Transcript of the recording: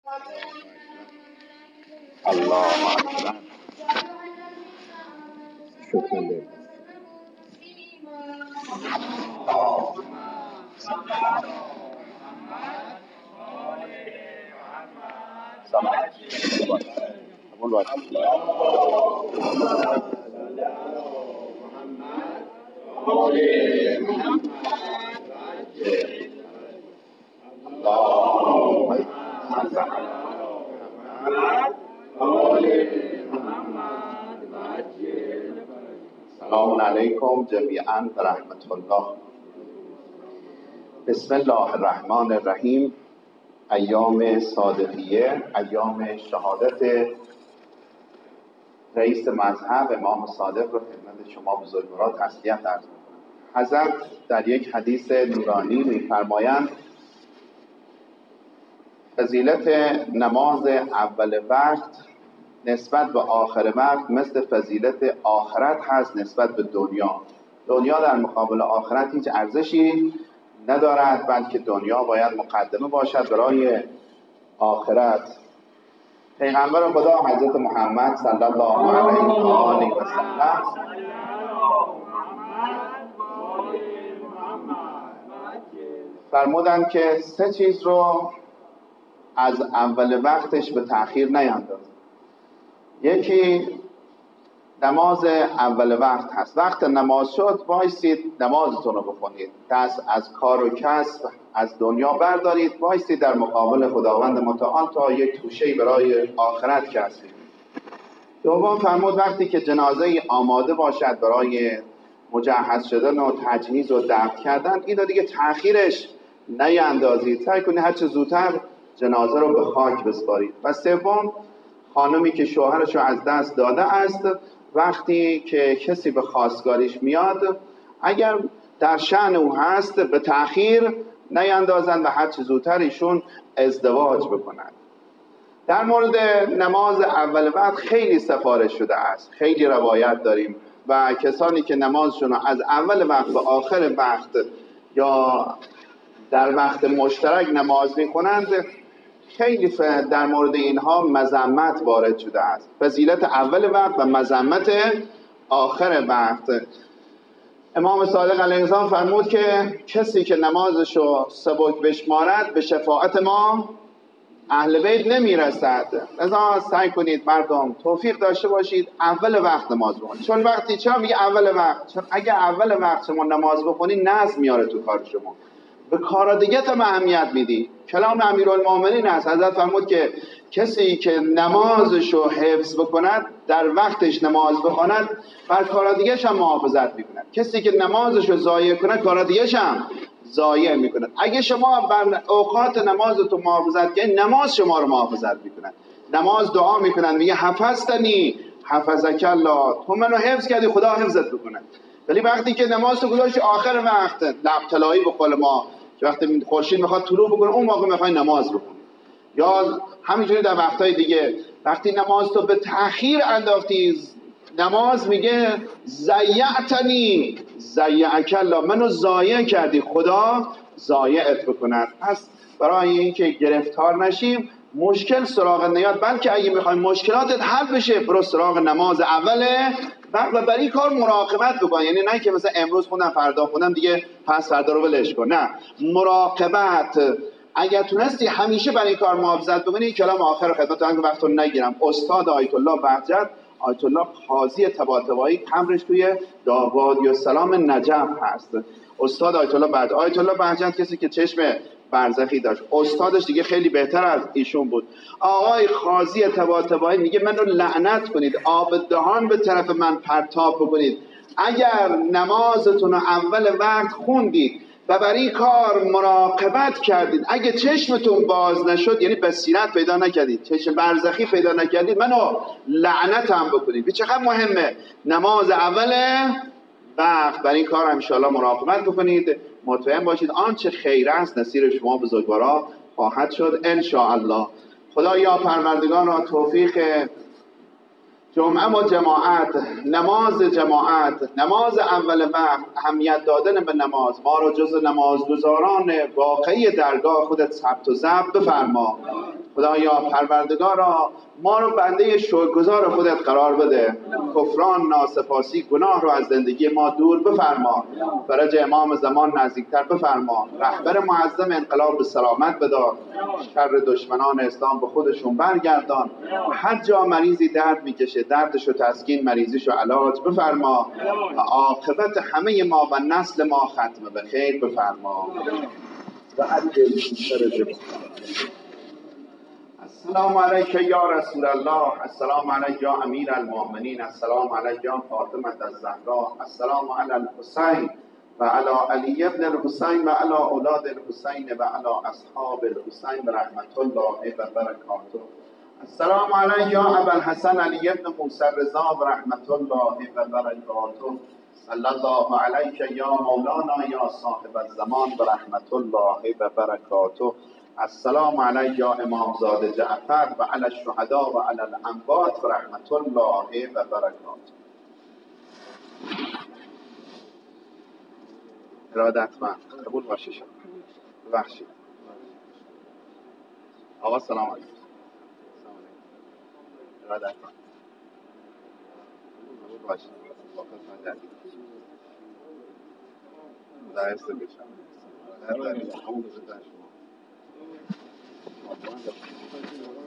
الله اکبر. شکر لله. سلام علیکم جمیعا و رحمت الله. بسم الله الرحمن الرحیم. ایام صادقیه، ایام شهادت رئیس مذهب امام صادق رو خدمت شما بزرگواران تسلیت عرض می‌کنم. حضرت در یک حدیث نورانی می‌فرمایند فضیلت نماز اول وقت نسبت به آخر وقت مثل فضیلت آخرت هست نسبت به دنیا. دنیا در مقابل آخرت هیچ ارزشی ندارد، بلکه دنیا باید مقدمه باشد برای آخرت. پیغمبر خدا حضرت محمد صلی الله علیه و آله و سلم فرمودند که 3 چیز رو از اول وقتش به تأخیر نیندازید. یکی نماز اول وقت هست. وقت نماز شد وایسید نمازتون رو بخونید، دست از کار و کسب از دنیا بردارید، وایسید در مقابل خداوند متعال تا یک توشه‌ای برای آخرت کسب کنید. دوم فرمود وقتی که جنازه آماده باشد برای مجهز شدن و تجهیز و دفن کردن، این رو دیگه تأخیرش نیندازید، سعی کنید هر چه زودتر جنازه رو به خاک بسپارید. و سوم خانمی که شوهرش رو از دست داده است، وقتی که کسی به خواستگاریش میاد اگر در شأن او هست به تأخیر نیندازند و هر چه زودتر ایشون ازدواج بکنند. در مورد نماز اول وقت خیلی سفارش شده است، خیلی روایت داریم و کسانی که نمازشون از اول وقت به آخر وقت یا در وقت مشترک نماز میکنند خیلی در مورد اینها مذمت وارد شده است. فضیلت اول وقت و مذمت آخر وقت. امام صادق علیه السلام فرمود که کسی که نمازشو سبک بشمارد به شفاعت ما اهل بیت نمیرسد. لذا سعی کنید مردم توفیق داشته باشید اول وقت نماز بخونید. چون وقتی چرا میگه اول وقت؟ چون اگه اول وقت شما نماز بخونید نظم میاره تو کار شما، به کار دیگه هم اهمیت میدی. کلام امیرالمومنین است. حضرت فرمود که کسی که نمازشو حفظ بکند، در وقتش نماز بخواند، بر کار دیگه هم محافظت میکند. کسی که نمازشو ضایع کند، کار دیگه هم ضایع میکند. اگه شما بر اوقات نمازتون محافظت کنید، نماز شما رو محافظت میکند. نماز دعا میکنند، میگه حفظتنی حفظک الله، تو منو حفظ کردی خدا حفظت بکنه. ولی وقتی که نماز تو گذاشتی آخر وقت، لب طلایی به قول ما که وقتی خورشید میخواد طلوع بکنه اون موقع میخوای نماز بخونی، یا همینجوری در وقتهای دیگه وقتی نماز تو به تأخیر انداختی، نماز میگه ضیعتنی ضیعک الله، منو ضایع کردی خدا ضایعت بکند. پس برای اینکه گرفتار نشیم مشکل سراغ نیاد، بلکه اگه میخوایم مشکلاتت حل بشه برو سراغ نماز اوله و برای کار مراقبت بکن. یعنی نه که مثلا امروز خوندم فردا خوندم دیگه پس فردا رو ولش کن، نه، مراقبت. اگر تونستی همیشه برای کار محافظت بکنی. کلام آخر خدمتتون که وقتو نگیرم، استاد آیت الله بهجت، آیت الله قاضی طباطبایی، قبرش توی وادی السلام نجف هست. استاد آیت الله بهجت. آیت الله بهجت کسی که چشم برزخی داشت، استادش دیگه خیلی بهتر از ایشون بود. آقای قاضی طباطبایی میگه منو لعنت کنید، آب دهان به طرف من پرتاب بکنید اگر نمازتون رو اول وقت خوندید و برای کار مراقبت کردید، اگه چشمتون باز نشد، یعنی بصیرت پیدا نکردید، چشم برزخی پیدا نکردید، منو لعنت هم بکنید. چقدر مهمه نماز اول وقت. برای این کار ان شاء الله مراقبت بکنید. مطمئن باشید آنچه خیر است نصیب شما بزرگوارا خواهد شد ان شاء الله. خدا یا پروردگار را توفیق جمعه و جماعت، جماعت، نماز اول وقت، اهمیت دادن به نماز، ما را جز نمازگزاران واقعی درگاه خودت ثبت و ضبط بفرما. خدایا پروردگارا ما رو بنده شکرگزار خودت قرار بده، کفران، ناسپاسی، گناه رو از زندگی ما دور بفرما، فرج امام زمان نزدیکتر بفرما، رهبر معظم انقلاب به سلامت بدار، شر دشمنان اسلام به خودشون برگردان، هر جا مریضی درد میکشه دردش رو تسکین، مریضیش رو علاج بفرما و عاقبت همه ما و نسل ما ختم به خیر بفرما و عجل فرج. السلام علیک یا رسول الله، السلام علیک یا امیر المؤمنین، السلام علیک یا فاطمه الزهرا، السلام علی الحسین و علی علی ابن الحسین و علی اولاد الحسین و علی اصحاب الحسین برحمت الله و برکاته. السلام علیک یا ابا الحسن علی ابن موسی رضا برحمت الله و برکاته. صلی الله علیک یا مولانا یا صاحب الزمان برحمت الله و برکاته. السلام علیک یا امامزاده جعفر و علی الشهدا و علی الاموات برحمت الله و برکاته. ارادتمند قبول باشه شما. ببخشید آقا سلام علیکم. ارادتمند قبول باشه. واقعا جدید درس بشم. در همون روز در شما